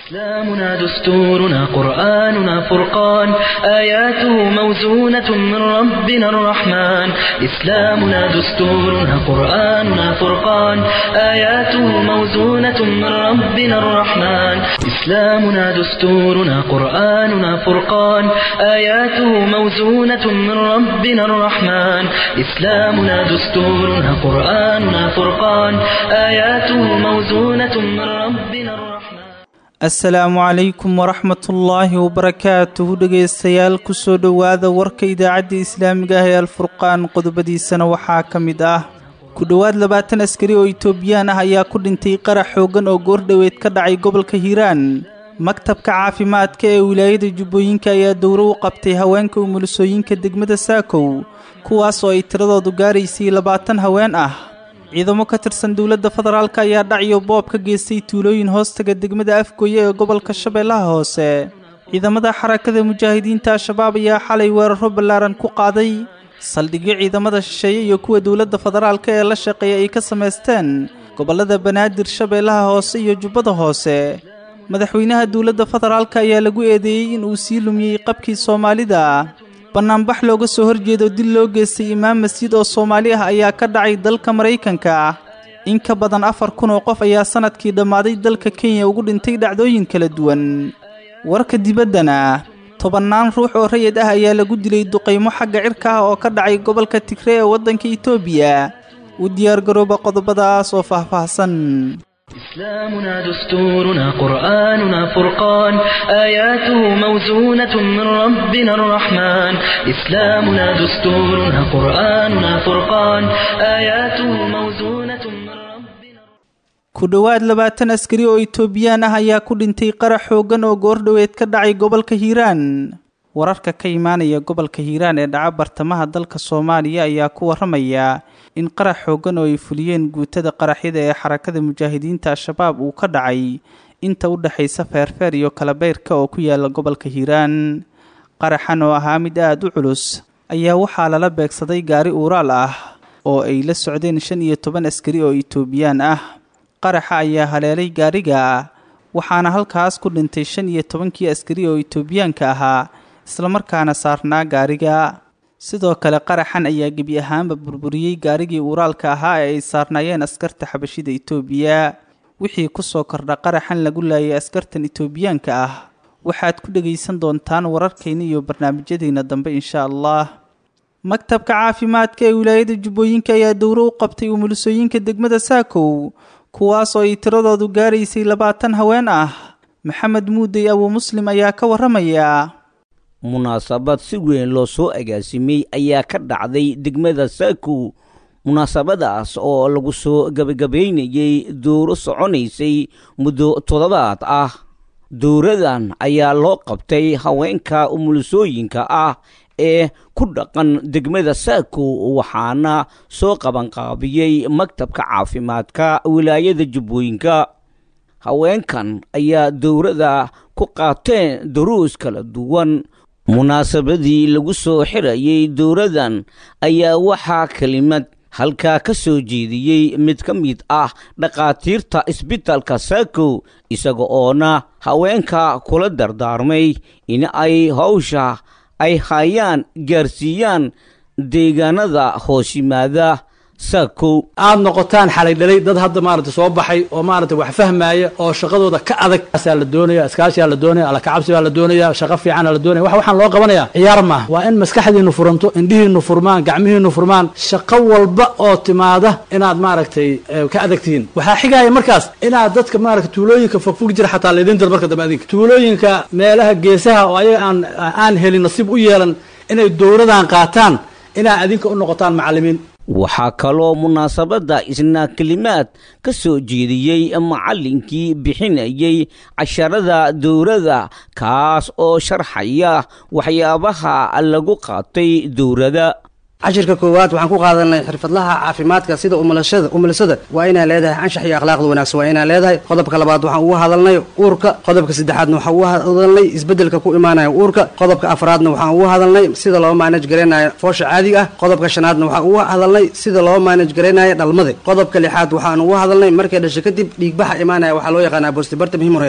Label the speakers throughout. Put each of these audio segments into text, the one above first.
Speaker 1: إسلامنا دستورنا قرآننا فرقان آياته موزونة من ربنا الرحمن إسلامنا دستورنا قرآننا فرقان آياته موزونة من ربنا الرحمن إسلامنا دستورنا قرآننا فرقان آياته موزونة من ربنا الرحمن إسلامنا دستورنا قرآننا فرقان آياته موزونة من ربنا الرحمن
Speaker 2: السلام عليكم ورحمة الله وبركاته dhageystayaal ku soo dhawaada warka idaacadda islaamiga ah ee alfurqaan qodobadiisana waxaa kamid ah ku dhawaad 20 askari oo Itoobiyaan ah ayaa ku dhintay qarax xoogan oo goordhaweed ka dhacay gobolka Hiiraan maktabka caafimaadka ee wilaayada Jubbooyinka ayaa dowro u qabtay haweenka umulusooyinka degmada Saakow kuwaas oo ay tiradoodu gaaraysay 20 haween ah ciidamo ka tirsan dawladda federaalka ayaa dhacyo boob ka geystay tuulooyin hoostaga degmada Afgooye ee gobolka Shabeellaha Hoose ciidamada xarakada mujaahidiinta shabaab ayaa xalay weeraro ballaaran ku qaaday saldhigyo ciidamada shisheeye iyo kuwa dawladda federaalka ee la shaqeeyay ay ka sameysteen gobolada Banaadir Shabeellaha Hoose iyo Jubbada Hoose madaxweynaha dawladda federaalka ayaa lagu eedeeyay in uu sii lumiyay qabkii Soomaalida banaanbax looga soo horjeedo dil loo geystay imaam masjid oo Soomaali ah ayaa ka dhacay dalka Mareykanka in ka badan 4,000 oo qof ayaa sanadkii dhamaaday dalka Kenya ugu dhintay dhacdooyin kala duwan warka dibaddana 10 ruux oo rayid ah ayaa lagu dilay duqeymo xagga cirka ah oo ka dhacay gobolka Tigray ee wadanka Itoobiya u diyaar garooba qodobadaas oo faahfaahsan
Speaker 1: إسلامنا دستورنا قرآننا فرقان آياته موزونة من ربنا الرحمن إسلامنا دستورنا قرآننا فرقان آياته موزونة من ربنا
Speaker 2: ku dhawaad 20 askari oo Itoobiyaan ah ayaa ku dhintay qarax xoogan oo goordhaweed ka dhacay gobolka Hiiraan wararka ka imaanaya gobolka Hiiraan ee dhaca bartamaha dalka Soomaaliya ayaa ku waramaya in qarax xoogan oo ay fuliyeen guutada qaraxyada ee xarakada mujaahidiinta shabaab uu ka dhacay inta u dhaxaysa Feerfeer iyo Kalabeyrka oo ku yaala gobolka Hiiraan qaraxan oo ahaa mid aad u culus ayaa waxaa lala beegsaday gaari uuraal ah oo ay la socdeen 15 askari oo Itoobiyaan ah qaraxa ayaa haleelay gaariga waxaana halkaas ku dhintay 15 askari oo Itoobiyaanka ahaa isla markaana saarnaa gaariga sidoo kale qaraxan ayaa gebi ahaanba burburiyay gaarigii uuraalka ahaa ee ay saarnaayeen askarta xabashida Itoobiya wixii ku soo kordha qaraxan lagu laayay askartan Itoobiyaanka ah waxaad ku dhageysan doontaan wararkeena iyo barnaamijyadeena dambe insha Allah maktabka caafimaadka ee wilaayada Jubbooyinka ayaa dowro u qabtay umulusooyinka degmada Saakow kuwaas oo ay tiradoodu gaaraysay 20 haween ah Maxamed Muudey Abu Muslim ayaa ka waramaya
Speaker 3: munaasabad si weyn loo soo agaasimay ayaa ka dhacday degmada Saakow munaasabadaas oo lagu soo gabagabeynayay dowro soconaysay muddo 7 ah dowradan ayaa loo qabtay haweenka umulusooyinka ah ee ku dhaqan degmada Saakow waxaana soo qabanqaabiyay maktabka caafimaadka wilaayada Jubbooyinka haweenkan ayaa dowrada ku qaateen duruus kala duwan munaasabadii lagu soo xirayay dowradan ayaa waxaa kelimad halkaa ka soo jeediyey mid ka mid ah dhaqaatiirta isbitaalka Saakow isaga oona haweenka kula dardaarmay in ay hawsha ay hayaan gaarsiiyaan deegaanada hoos yimaada Saakow
Speaker 4: aad noqotaan xalay dhalay dad hadda maaragtay soo baxay oo maaragtay wax fahmaya oo shaqadooda ka adag asaa la doonaya iskaashi la doonaya ala kacabsi la doonaya shaqo fiican la doonaya waxaan loo qabanaya ciyaar ma waa in maskaxdiinu furanto indhihiinu furmaan gacmihiinu furmaan shaqo walba oo timaada inaad maaragtay ka adagtiin waxa xigaya markaas inaad dadka maaragtay tuulooyinka fogfog jira xataa leedin dal marka dambe tuulooyinka meelaha geesaha oo ayaga aan helin nasiib u yeelan inay dowradan qaataan inaa adinka u noqotaan macallimiin
Speaker 3: waxaa kaloo munaasabadda isna kelimaad ka soo jeediyey macallinkii bixinayay casharada dowrada kaas oo sharxaya waxyaabaha lagu qaatay dowrada
Speaker 5: cashirka koowaad waxaan ku qaadanay xirfadlaha caafimaadka sida umulisada waa inay leedahay anshax iyo akhlaaqda wanaagsan waa inay leedahay qodobka labaad waxaan uga hadalnay uurka qodobka saddexaadna waxaan uga hadalnay isbedelka ku imaanaya uurka qodobka afraadna waxaan uga hadalnay sida loo manage gareynayo foosha caadiga ah qodobka shanaadna waxaan uga hadalnay sida loo manage gareynayo dhalmada qodobka lixaad waxaan uga hadalnay markay dhasho kadib dhiigbaxa imaanaya waxaa loo yaqaanaa postpartum hemorrhage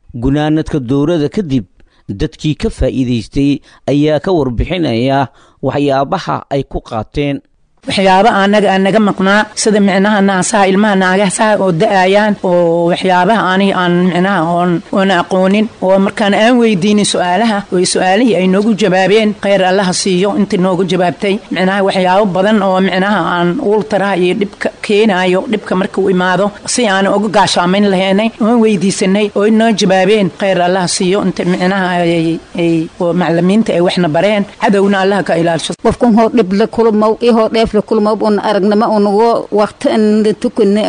Speaker 3: gunaanadka dowladda kadib dadkii ka faa'iidaystay ayaa ka warbixinaya waxyaabaha ay ku qaateen.
Speaker 6: waxyaaba anaga maqnaa sida micnaha naasaha ilmaha naagaha oo da'ayaan oo waxyaabaha aan micnaha oon aqoonin oo markaan aan weydiinin su'aalaha oo su'aalihii ay noogu jawaabeen khayr allaha siiyo inta noogu jawaabtay micnaha waxyaabo badan oo micnaha aan ultaraha iyo dhibka keenayo dhibka markuu imaado si aan uga gaashaamayn lahaynay oo weydiisanay oo inoo jawaabeen khayr allaha siiyo inta micnaha ay macallimiinta ay waxna bareen cadowna allaha ka ilaaliyo
Speaker 7: qofkan hor dhib la kulmo iyo kulma un aragnama unugo waqti an tukune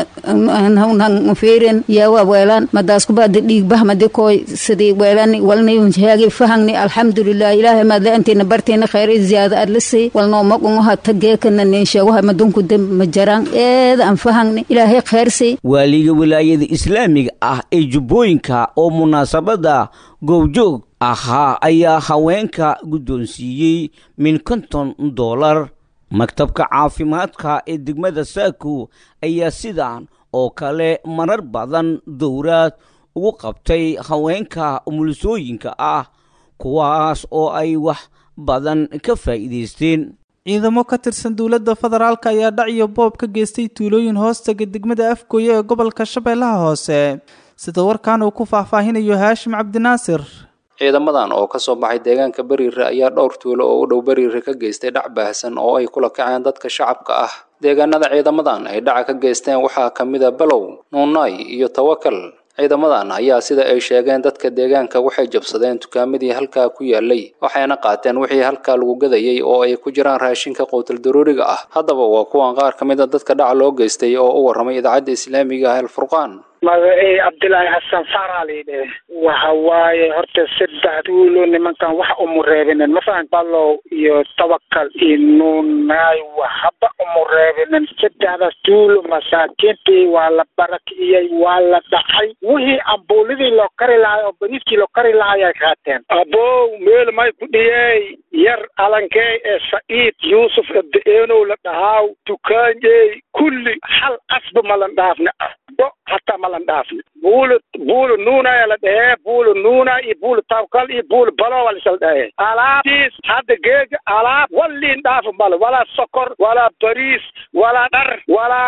Speaker 7: an feeren ya wa weelan madaas ku baad dhiigbah madi koy sidii weelan walnay unjaagi fahangni alxamdulillah ilaahay ma laantina barteena khayr ziyaada adlisi walno magun hata geekana neeshago madunku dam majaraan aan fahangni ilaahay khayrsi.
Speaker 3: waaliga wilaayada islaamiga ah ee jubbooyinka oo munaasabada goobjoog ahaa ayaa haweenka guddoonsiiyey min $50. maktabka caafimaadka ee degmada Saakow ayaa sidaan oo kale marar badan dowraad ugu qabtay haweenka umulisooyinka ah kuwaas oo ay wax badan ka faa'iideysteen.
Speaker 2: ciidamo ka tirsan dowladda federaalka ayaa dhac iyo boob ka geystay tuulooyin hoostaga degmada Afgooye ee gobolka Shabeellaha Hoose sida warkaan uu ku faahfaahinayo Haashim Cabdinaasir.
Speaker 8: ciidamadan oo ka soo baxay deegaanka Bariire ayaa dhowr tuulo oo u dhow Bariire ka geystay dhac baahsan oo ay kula kaceen dadka shacabka ah. deegaanada ciidamadan ay dhac ka geysteen waxaa kamid ah Balow, Nuunay iyo Tawakal. ciidamadan ayaa sida ay sheegeen dadka deegaanka waxay jabsadeen dukaamadii halkaa ku yaalay waxayna qaateen wixii halkaa lagu gadayay oo ay ku jiraan raashinka quutal daruuriga ah. haddaba waa kuwan qaar kamid ah dadka dhac loo geystay oo u waramay idaacadda islaamiga ah Al-Furqaan.
Speaker 9: magacay Abdullaahi Xasan Faraalide waxa waaye horta saddex tuulo nimankan wax umureebinen mafaan Balow iyo Tawakal iyo Nuunay waxba umureebinen saddexdaas tuulo masaakiintii waa la barakiyay waa la dhacay wixii ambuuladii loo kari lahaa oo bariiskii loo kari lahaa ay qaateen. abow meel may ku dhiyay yar alankay ee Saciid Yuusuf Abdeeno la dhahaw dukaanjay kulli hal asba malan dhaafna hatta malan dhaafna buulu Nuunay la dhahay buulu Nuunay iyo buulu Tawakal iyo buulu Balow la sal dhahay alaabtiis hadda geega alaab waliin dhaaf mal wala sokor wala bariis wala dhar wala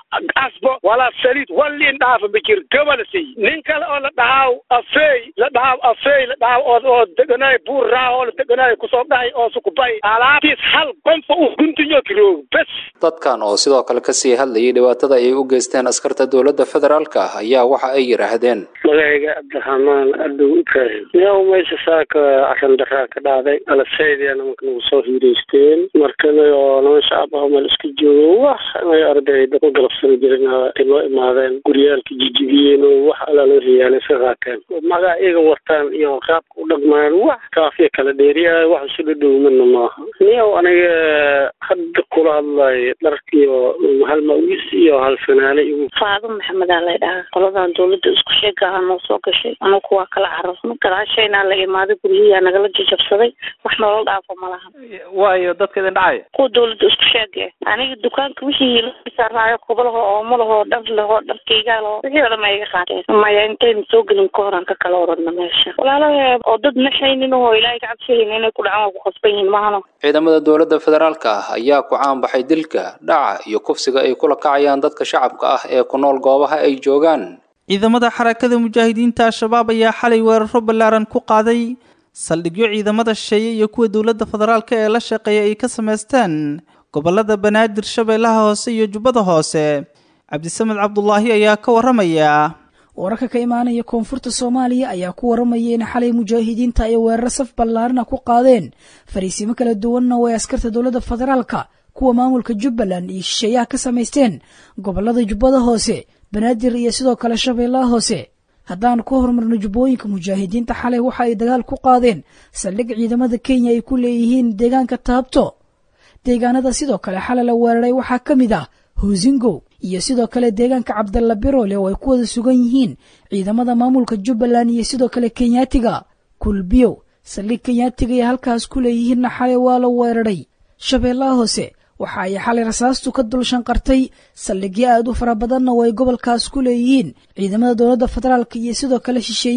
Speaker 9: asbo wala saliid waliin dhaaf bijir gabal si nin kale oo la dhahaw afay la dhahaw oo deganay buur raaho la deganay ku soo dhahay oo su ku bay alaabtiis hal qonfa u guntiyo kiro bas.
Speaker 8: dadkan oo sidoo kale ka sii hadlayay dhibaatada ay u geysteen askarta dowladda federaalka ayaa waxa ay yiraahdeen.
Speaker 9: magacayga Abdiraxmaan Adow Ibrahim yow meesha saaka asan daraa ka dhacday ala sayidina markuu soo hiireysteen markana oo loo shacab ah meel iska joogo wax ay ardayda ku galabsan jireen loo imaadeen guriyaalka jijigeen oo wax ala loo riyaalay saqaateen magacayga wartaan iyo qaabka u dhaqmaan wax kaafiya kala dheeriyaa wax soo dhawmana maaha niyow aniga hadda kula hadlay dharkiyo hal mawis iyo hal fanaale iyo
Speaker 10: Faado Maxamed Alay dhaha qoladan dawladda isku sheegaa noo soo gashay anu kuwa kala carafno garaashayna la imaado guriga nagala jajabsaday wax nolol dhaafo malaha
Speaker 8: waayo dadka idin dhacay
Speaker 10: ku dawladda isku sheegay aniga dukaanka wixii la saaraayo qobolaha oo malaha dharkayga wixii la meeyay qaateen maya inteen soo gelin kooran ka kala oranna meesha walaalaha oo dad naxaynin oo ilaahay ka cabsayeen inay ku dhacaan ku qasbayeen maahano.
Speaker 8: ciidamada dowladda federaalka ayaa ku caan baxay dilka dhaca iyo kufsiga ay kula kacayaan dadka shacabka ah ee ku nool goobaha ay joogaan.
Speaker 2: ciidamada xarakada mujaahidiinta Shabaab ayaa xalay weeraro ballaaran ku qaaday saldhigyo ciidamada shisheeye iyo kuwa dowladda federaalka ee la shaqeeya ay ka sameysteen gobolada Banaadir, Shabeellaha Hoose iyo Jubbada Hoose. Cabdisamed Cabdullaahi ayaa ka waramaya.
Speaker 11: wararka ka imaanaya koonfurta Soomaaliya ayaa ku waramaya in xalay mujaahidiinta ay weerar saf ballaaran ku qaadeen fariisimo kala duwan oo ay askarta dowladda federaalka kuwa maamulka Jubbaland iyo shisheeyaha ka sameysteen gobolada Jubbada Hoose, Banaadir iyo sidoo kale Shabeellaha Hoose. haddaan ku horumarno jubbooyinka mujaahidiinta xalay waxa ay dagaal ku qaadeen saldhig ciidamada Kenya ay ku leeyihiin deegaanka Taabto. deegaanada sidoo kale xalay la weeraray waxaa ka mid ah Hoosingo iyo sidoo kale deegaanka Cabdalla Biroole oo ay ku wada sugan yihiin ciidamada maamulka Jubbaland iyo sidoo kale Kenyaatiga. Kulbiyo saldhig Kenyaatiga ay halkaas ku leeyihiin xalay waa la weeraray. Shabeellaha Hoose waxa ay xalay rasaastu ka dul shanqartay saldhigyo aad u fara badan oo ay gobolkaas ku leeyihiin ciidamada dowladda federaalka iyo sidoo kale shisheeyaha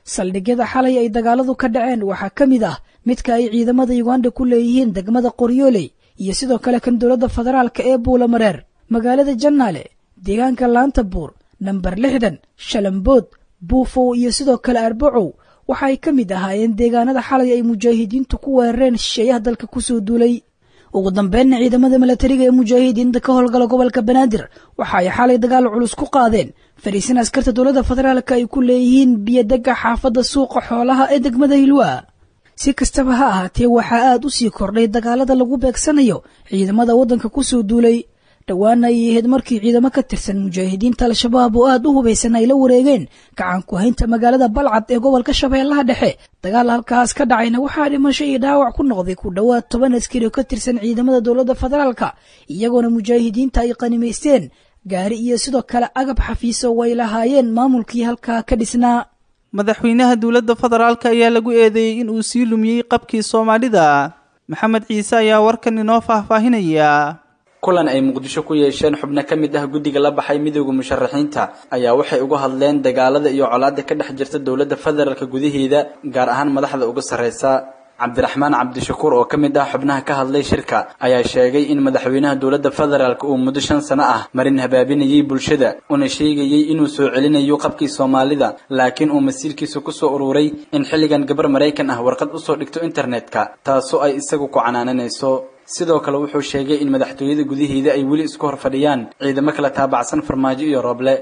Speaker 11: saldhigyada xalay ay dagaaladu ka dhaceen waxaa ka mid ah midka ay ciidamada yuganda ku leeyihiin degmada qoryooley iyo sidoo kale kan dowladda federaalka ee buulamareer magaalada jannaale deegaanka laanta buur namber 60 shalambood buufow iyo sidoo kale arbacow waxa ay ka mid ahaayeen deegaanada xalay ay mujaahidiintu ku weerareen shisheeyaha dalka kusoo duulay ugu dambeynna ciidamada milatariga ee mujaahidiinta ka howlgala gobolka banaadir waxa ay xalay dagaal culus ku qaadeen fariisin askarta dowladda federaalka ay ku leeyihiin biyodega xaafadda suuqa xoolaha ee degmada hilwaa si kastaba ha ahaatee waxaa aad u sii kordhay dagaalada lagu beegsanayo ciidamada waddanka kusoo duulay dhowaana ay ahayd markii ciidamo ka tirsan mujaahidiinta al-shabaab oo aad u hubaysan ay la wareegeen gacan ku haynta magaalada balcad ee gobolka shabeellaha dhexe dagaal halkaas ka dhacayna waxaa dhimasho iyo dhaawac ku noqday ku dhowaad 10 askari oo ka tirsan ciidamada dowladda federaalka iyagoona mujaahidiinta ay qanimaysteen gaari iyo sidoo kale agab xafiiso way lahaayeen maamulkii halkaa ka dhisnaa
Speaker 2: madaxweynaha dowladda federaalka ayaa lagu eedeeyey in uu sii lumiyey qabkii soomaalida maxamed ciise ayaa warkan inoo faahfaahinaya
Speaker 12: kulan ay muqdisho ku yeesheen xubno ka mid ah guddiga la baxay midowga musharaxiinta ayaa waxay uga hadleen dagaalada iyo colaadda ka dhex jirta dowladda federaalka gudaheeda gaar ahaan madaxda uga sarreysa cabdiraxmaan cabdishakuur oo ka mid ah xubnaha ka hadlay shirka ayaa sheegay in madaxweynaha dowladda federaalka uu muddo 5 sano ah marin habaabinayay bulshada una sheegayay inuu soo celinayo qabkii soomaalida laakiin uu masiirkiisa ku soo ururay in xilligan gabar Mareykan ah warqad u soo dhigto internetka taasoo ay isagu ku canaananayso sidoo kale wuxuu sheegay in madaxtooyada gudaheeda ay weli isku hor fadhiyaan ciidamo kala taabacsan farmaajo iyo Roble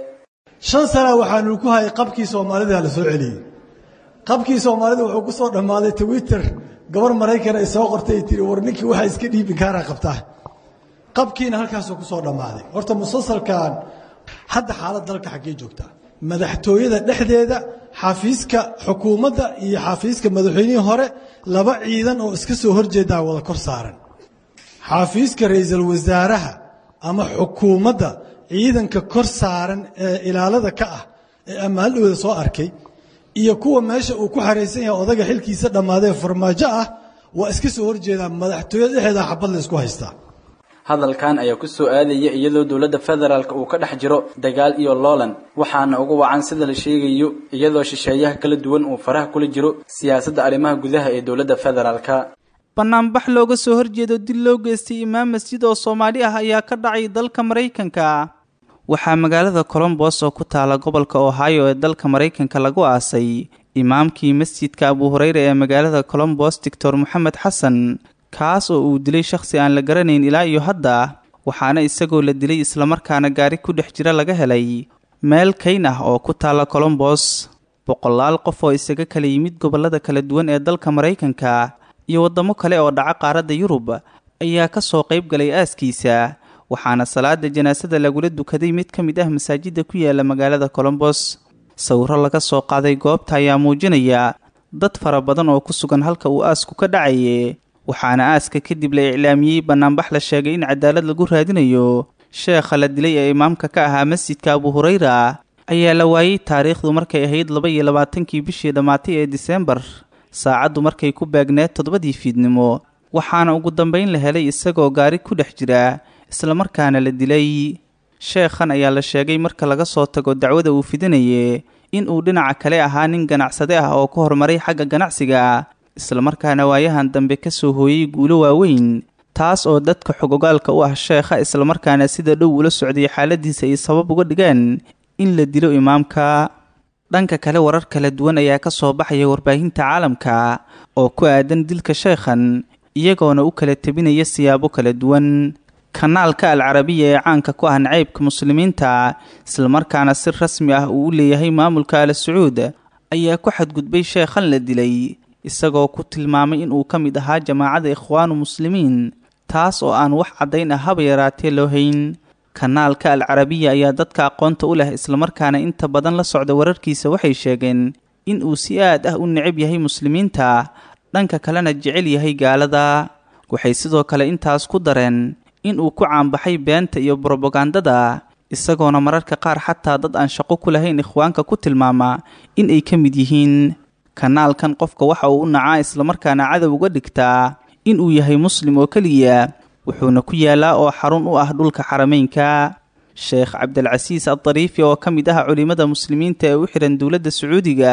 Speaker 13: 5 sano waxaanu ku hay qabkii soomaalida la soo celiyay qabkii soomaalida wuxuu ku soo dhamaaday Twitter gabar Mareykan ay soo qortay tiri war ninkii waxa iska dhiibi kaara qabtaa qabkiina halkaas ku soo dhamaaday horta musalsalkan hadda xaalad dalka xagee joogta madaxtooyada dhexdeeda xafiiska xukuumadda iyo xafiiska madaxweynihii hore laba ciidan oo iska soo horjeeda wada kor saaran xafiiska ra'iisul wasaaraha ama xukuumadda ciidanka kor saaran ee ilaalada ka ah ee amaalooda soo arkay iyo kuwa meesha uu ku xareysan yahay odaga xilkiisa dhamaaday farmaajo ah waa iska soo horjeedaan madaxtooyada dhexdeeda xabad la isku haystaa
Speaker 12: hadalkan ayaa ku soo aadaya iyadoo dowladda federaalka uu ka dhex jiro dagaal iyo loolan waxaana ugu wacan sida la sheegayo iyadoo shisheeyaha kala duwan uu faraha kula jiro siyaasadda arrimaha gudaha ee dowladda federaalka
Speaker 2: banaanbax looga soo horjeedo dil loo geystay imaam masjid oo Soomaali ah ayaa ka dhacay dalka Mareykanka waxaa magaalada Columbus oo ku taala gobolka Ohio ee dalka Mareykanka lagu aasay imaamkii masjidka Abu Hurayra ee magaalada Columbus Dr. Mohamed Xasan kaas oo uu dilay shakhsi aan la garanayn ilaa iyo hadda waxaana isagoo la dilay isla markaana gaari ku dhex jira laga helay meel kayn ah oo ku taala Columbus boqolaal qof oo isaga kala yimid gobolada kala duwan ee dalka Mareykanka iyo wadamo kale oo dhaca qaaradda Yurub ayaa ka soo qayb galay aaskiisa waxaana salaada janaasada lagula dukaday mid ka mid ah masaajidda ku yaala magaalada Columbus sawirro laga soo qaaday goobta ayaa muujinaya dad fara badan oo ku sugan halka uu aasku ka dhacay waxaana aaska kadib la iclaamiyay banaanbax la sheegay in cadaalad lagu raadinayo sheekha la dilay ee imaamka ka ahaa masjidka Abu Hurayra ayaa la waayay taariikhdu markay ahayd 22kii bishii dhamaatay ee December saacadu markay ku baagneed 7 fiidnimo waxaana ugu dambeyn la helay isagoo gaari ku dhex jira isla markaana la dilay sheekhan ayaa la sheegay marka laga soo tago dacwada uu fidinayay in uu dhinaca kale ahaa nin ganacsade ah oo ka hormaray xagga ganacsiga isla markaana waayahan dambe ka soo hooyay guulo waaweyn taas oo dadka xogogaalka u ah sheekha isla markaana sida dhow ula socday xaaladiisa ay sabab uga dhigaan in la dilo imaamka dhanka kale warar kala duwan ayaa ka soo baxaya warbaahinta caalamka oo ku aadan dilka sheekhan iyagoona u kala tabinaya siyaabo kala duwan kanaalka Al-Carabiya ee caanka ku ah nacaybka muslimiinta isla markaana si rasmi ah uu leeyahay maamulka Al Sacuud ayaa ku xadgudbay sheekhan la dilay isagoo ku tilmaamay in uu ka mid ahaa jamaacada ikhwaanu muslimiin taas oo aan wax cadayn ah haba yaraatee loo hayn kanaalka Al-Carabiya ayaa dadka aqoonta u leh isla markaana inta badan la socda wararkiisa waxay sheegeen in uu si aad ah u neceb yahay muslimiinta dhanka kalena jecel yahay gaalada waxay sidoo kale intaas ku dareen in uu ku caanbaxay beenta iyo propagandada isagoona mararka qaar xataa dad aan shaqo ku lahayn ikhwaanka ku tilmaama in ay ka mid yihiin kanaalkan qofka waxa uu u nacaa isla markaana cadow uga dhigtaa in uu yahay muslim oo kaliya wuxuuna ku yaalaa oo xarun u ah dhulka xarameynka sheekh Cabdilcasiis Ad-Dariifi oo ka mid ah culimada muslimiinta ee u xiran dowladda Sacuudiga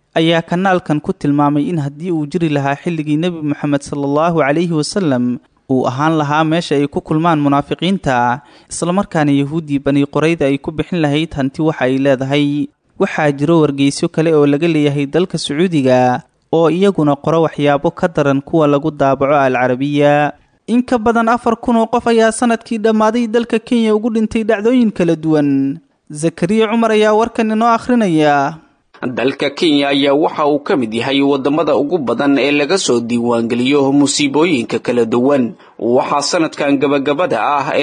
Speaker 2: ayaa kanaalkan ku tilmaamay in haddii uu jiri lahaa xilligii nebi moxamed salaallahu calayhi wasalam uu ahaan lahaa meesha ay ku kulmaan munaafiqiinta islamarkaana yahuuddii bani qorayda ay ku bixin lahayd hanti waxa ay leedahay waxaa jiro wargeysyo kale oo laga leeyahay dalka sacuudiga oo iyaguna qoro waxyaabo ka daran kuwa lagu daabaco alcarabiya in ka badan 4,000 oo qof ayaa sanadkii dhammaaday dalka kenya ugu dhintay dhacdooyin kala duwan zakariya cumar ayaa warkan inoo akhrinaya
Speaker 14: dalka Kenya ayaa waxa uu ka mid yahay wadamada ugu badan ee laga soo diiwaangeliyo musiibooyinka kala duwan waxaa sanadkan gabagabada ah ee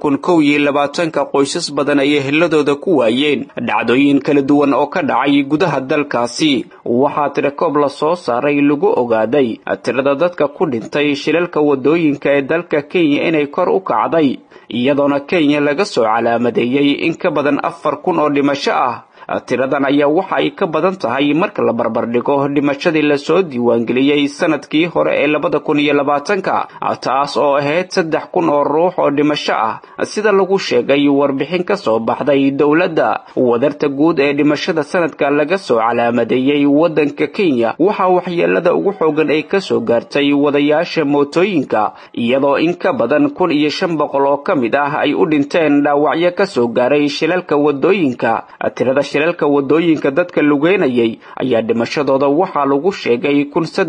Speaker 14: 2021 qoysas badan ay eheladooda ku waayeen dhacdooyin kala duwan oo ka dhacay gudaha dalkaasi waxaa tirakoob la soo saaray lagu ogaaday tirada dadka ku dhintay shilalka wadooyinka ee dalka Kenya inay kor u kacday iyadoona Kenya laga soo calaamadeeyay in ka badan 4,000 oo dhimasho ah tiradan ayaa waxa ay ka badan tahay marka la barbar dhigo dhimashadii la soo diiwaangeliyay sanadkii hore ee 2020 taas oo ahayd 3,000 oo ruux oo dhimasho ah sida lagu sheegay warbixin ka soo baxday dawladda wadarta guud ee dhimashada sanadka laga soo calaamadeeyay wadanka Kenya waxa waxyeelada ugu xoogan ay ka soo gaartay wadayaasha mootooyinka iyadoo in ka badan 1,500 oo kamid ah ay u dhinteen dhaawacyo ka soo gaaray shilalka wadooyinka tirada shilalka wadooyinka dadka lugeynayay ayaa dhimashadooda waxa lagu sheegay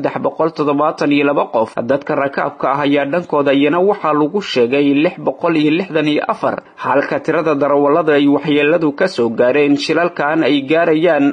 Speaker 14: 372 qof dadka rakaabka ah ayaa dhankooda iyana waxa lagu sheegay 664 halka tirada darawalada ay waxyeeladu ka soo gaareen shilalkan ay gaarayaan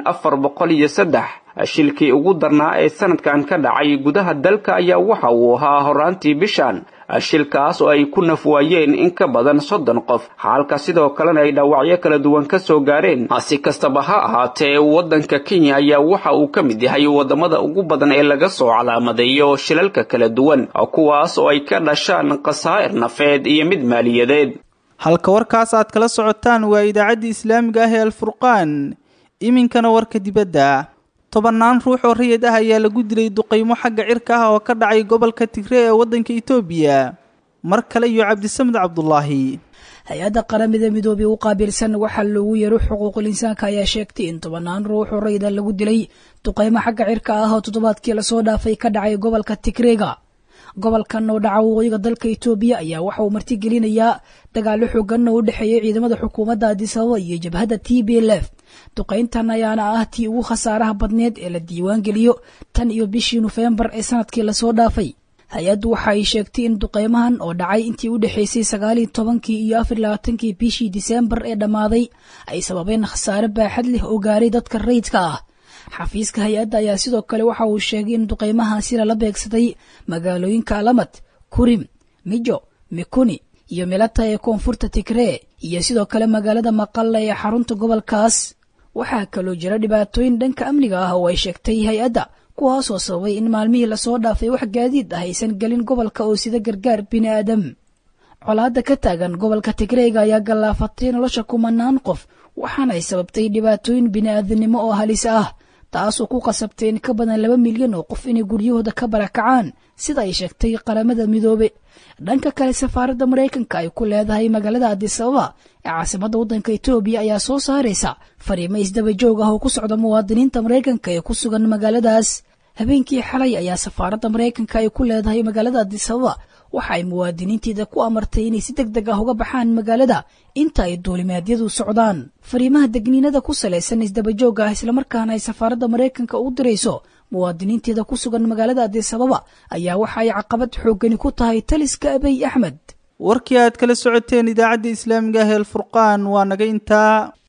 Speaker 14: 403 shilkii ugu darnaa ee sanadkan ka dhacay gudaha dalka ayaa waxa uu ahaa horaantii bishan shilkaas oo ay ku nafwaayeen in ka badan 30 qof halka sidoo kalena ay dhaawacyo kala duwan ka soo gaareen si kastaba ha ahaatee wadanka Kenya ayaa waxa uu ka mid yahay wadamada ugu badan ee laga soo calaamadeeyo shilalka kala duwan kuwaas oo ay ka dhashaan khasaa'ir nafeed iyo mid maaliyadeed
Speaker 2: halka warkaas aad kala socotaan waa idaacadda islaamiga ah ee Al-Furqaan iminkana warka dibadda 10 ruux oo rayid ah ayaa lagu dilay duqeymo xagga cirka ah oo ka dhacay gobolka Tigray ee wadanka Itoobiya mar kale iyo Cabdisamed Cabdullaahi
Speaker 11: hay-adda qaramada midoobay u qaabilsan waxa lagu yaro xuquuqul insaanka ayaa sheegtay in 10 ruux oo rayid ah lagu dilay duqeymo xagga cirka ah oo toddobaadkii la soo dhaafay ka dhacay gobolka Tigrayga gobolkan oo dhaca waqooyiga dalka Itoobiya ayaa waxa uu martigelinayaa dagaalo xooggan oo u dhaxeeya ciidamada xukuumadda Addis Ababa iyo jabhadda TPLF duqeyntan ayaana ah tii ugu khasaaraha badneed ee la diiwaan geliyo tan iyo bishii November ee sanadkii la soo dhaafay hay-addu waxa ay sheegtay in duqeymahan oo dhacay intii u dhaxaysay 19 iyo 24 bishii December ee dhamaaday ay sababeen khasaare baaxad leh oo gaaray dadka rayidka ah xafiiska hay-adda ayaa sidoo kale waxa uu sheegay in duqeymahaasi la beegsaday magaalooyinka Alamat, Kurim, Mijo, Mikuni iyo Melata ee koonfurta Tigray iyo sidoo kale magaalada Maqalla ee xarunta gobolkaas waxaa kaloo jira dhibaatooyin dhanka amniga ah oo ay sheegtay hay-adda kuwaas oo sababay in maalmihii la soo dhaafay wax gaadiid ah aysan gelin gobolka oo sida gargaar bini'aadam colaadda ka taagan gobolka Tigrayga ayaa galaafatay nolosha kumanaan qof waxaana ay sababtay dhibaatooyin bini'aadanimo oo halis ah taasoo ku qasabtay in ka badan 2 milyan oo qof inay guryahooda ka barakacaan sida ay sheegtay qaramada midoobe dhanka kale safaaradda Mareykanka ay ku leedahay magaalada Addis Ababa ee caasimadda waddanka Itoobiya ayaa soo saaraysa fariimo isdaba joog ah oo ku socda muwaadiniinta Mareykanka ee ku sugan magaaladaas habeenkii xalay ayaa safaaradda Mareykanka ay ku leedahay magaalada Addis Ababa waxa ay muwaadiniinteeda ku amartay inay si degdeg ah uga baxaan magaalada inta ay duulimaadyadu socdaan fariimaha degniinada ku saleysan isdaba joog ah isla markaana ay safaaradda Mareykanka u dirayso muwaadiniinteeda ku sugan magaalada Addis Ababa ayaa waxa ay caqabad xooggan ku tahay taliska Abiy Ahmed
Speaker 2: warkii aad kala socoteen idaacadda islaamiga ah ee Al-Furqaan waa naga intaa